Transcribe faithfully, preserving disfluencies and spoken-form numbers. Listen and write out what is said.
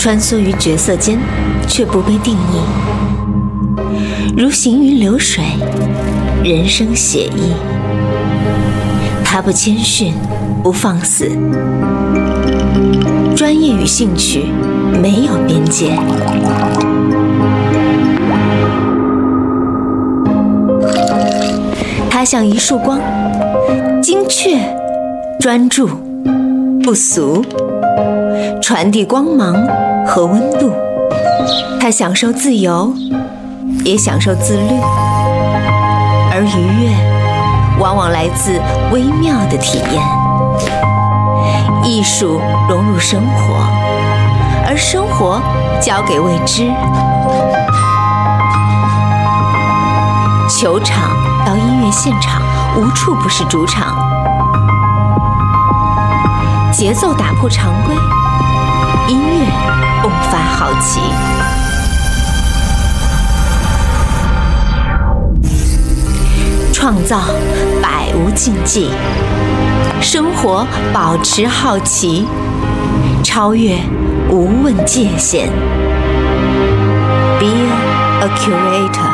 穿梭于角色间，却不被定义，如行云流水，人生写意。他不谦逊，不放肆，专业与兴趣没有边界。他像一束光，精确、专注、不俗，传递光芒和温度。他享受自由，也享受自律，而愉悦往往来自微妙的体验。艺术融入生活，而生活交给未知。球场到音乐现场，无处不是主场。节奏打破常规，音乐迸发好奇。创造百无禁忌，生活保持好奇，超越无问界限。Be a curator。